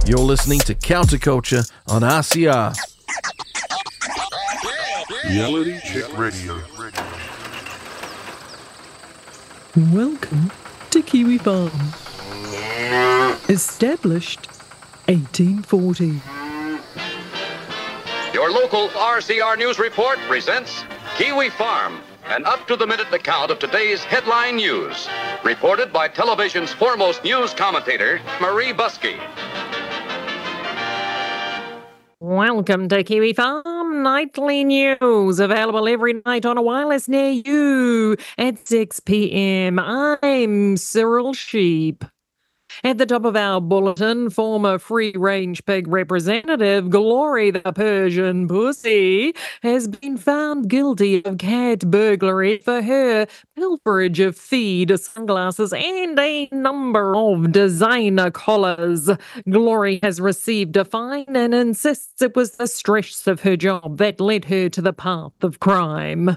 You're listening to Counterculture on RCR. Reality Check Radio. Welcome to Kiwi Farm. Established 1840. Your local RCR News Report presents Kiwi Farm, an up-to-the-minute account of today's headline news. Reported by television's foremost news commentator, Marie Buskey. Welcome to Kiwi Farm Nightly News, available every night on a wireless near you at 6 p.m. I'm Cyril Sheep. At the top of our bulletin, former free-range pig representative Glory the Persian Pussy has been found guilty of cat burglary for her pilferage of feed, sunglasses and a number of designer collars. Glory has received a fine and insists it was the stress of her job that led her to the path of crime.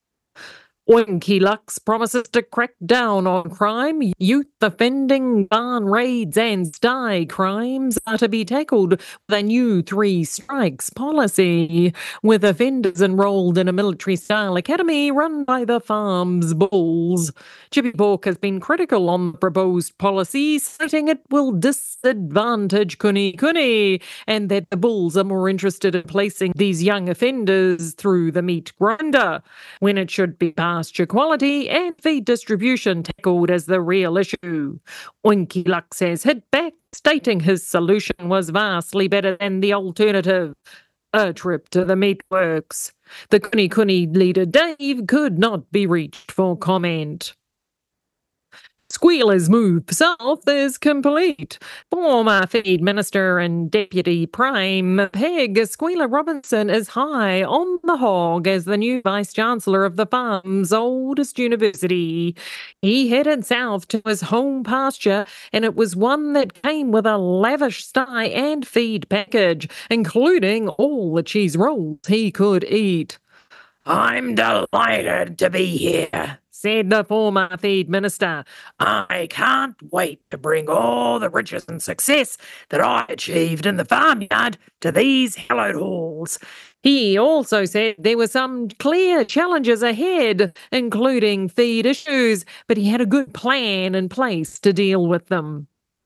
Oinky Lux promises to crack down on crime. Youth offending, barn raids and sty crimes are to be tackled with a new 3 strikes policy, with offenders enrolled in a military-style academy run by the farm's bulls. Chippy Pork has been critical on the proposed policy, citing it will disadvantage kuni and that the bulls are more interested in placing these young offenders through the meat grinder, when it should be pasture quality and feed distribution tackled as the real issue. Oinky Lux has hit back, stating his solution was vastly better than the alternative, a trip to the meatworks. The kuni leader Dave could not be reached for comment. Squealer's move south is complete. Former Feed Minister and Deputy Prime Peg Squealer Robinson is high on the hog as the new Vice-Chancellor of the farm's oldest university. He headed south to his home pasture, and it was one that came with a lavish sty and feed package, including all the cheese rolls he could eat. "I'm delighted to be here," said the former feed minister. "I can't wait to bring all the riches and success that I achieved in the farmyard to these hallowed halls." He also said there were some clear challenges ahead, including feed issues, but he had a good plan in place to deal with them.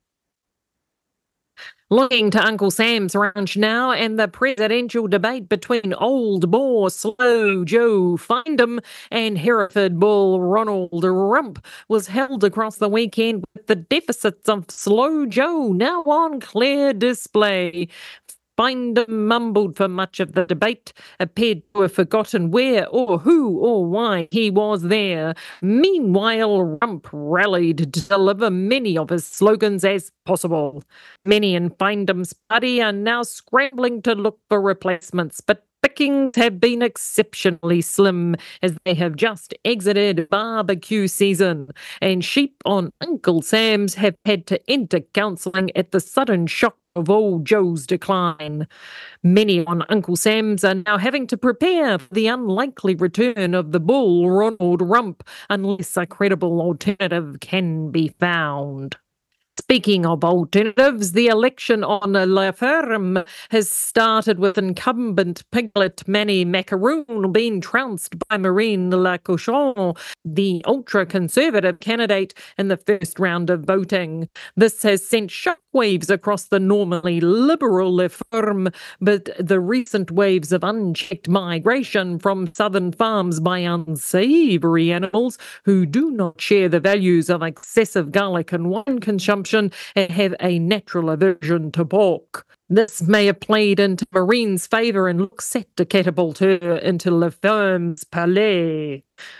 Looking to Uncle Sam's Ranch now, and the presidential debate between Old Boar Slow Joe Findem and Hereford Bull Ronald Rump was held across the weekend, with the deficits of Slow Joe now on clear display. Findem mumbled for much of the debate, appeared to have forgotten where or who or why he was there. Meanwhile, Rump rallied to deliver many of his slogans as possible. Many in Findem's party are now scrambling to look for replacements, but pickings have been exceptionally slim as they have just exited barbecue season, and sheep on Uncle Sam's have had to enter counselling at the sudden shock of old Joe's decline. Many on Uncle Sam's are now having to prepare for the unlikely return of the bull Ronald Rump unless a credible alternative can be found. Speaking of alternatives, the election on La Ferme has started with incumbent piglet Manny Macaroon being trounced by Marine Lacochon, the ultra-conservative candidate in the first round of voting. This has sent shockwaves across the normally liberal La Ferme, but the recent waves of unchecked migration from southern farms by unsavoury animals who do not share the values of excessive garlic and wine consumption and have a natural aversion to pork. This may have played into Marine's favour and looks set to catapult her into La Ferme's palais.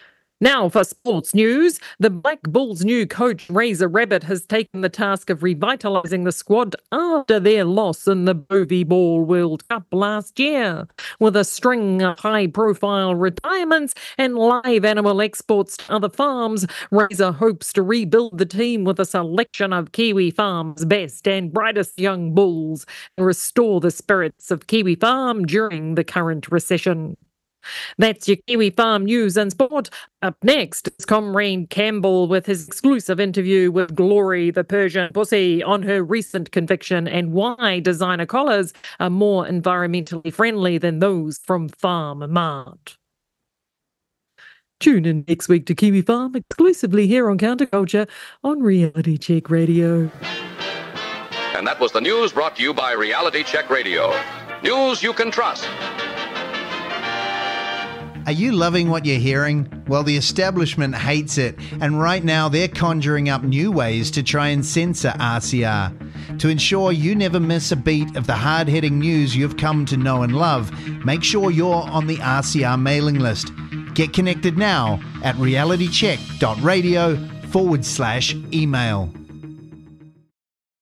Now for sports news. The Black Bulls' new coach, Razor Rabbit, has taken the task of revitalising the squad after their loss in the Bovey Ball World Cup last year. With a string of high-profile retirements and live animal exports to other farms, Razor hopes to rebuild the team with a selection of Kiwi Farm's best and brightest young bulls and restore the spirits of Kiwi Farm during the current recession. That's your Kiwi Farm news and sport. Up next is Comrade Campbell with his exclusive interview with Glory the Persian Pussy on her recent conviction and why designer collars are more environmentally friendly than those from Farm Mart. Tune in next week to Kiwi Farm exclusively here on Counterculture on Reality Check Radio. And that was the news brought to you by Reality Check Radio. News you can trust. Are you loving what you're hearing? Well, the establishment hates it, and right now they're conjuring up new ways to try and censor RCR. To ensure you never miss a beat of the hard-hitting news you've come to know and love, make sure you're on the RCR mailing list. Get connected now at realitycheck.radio/email.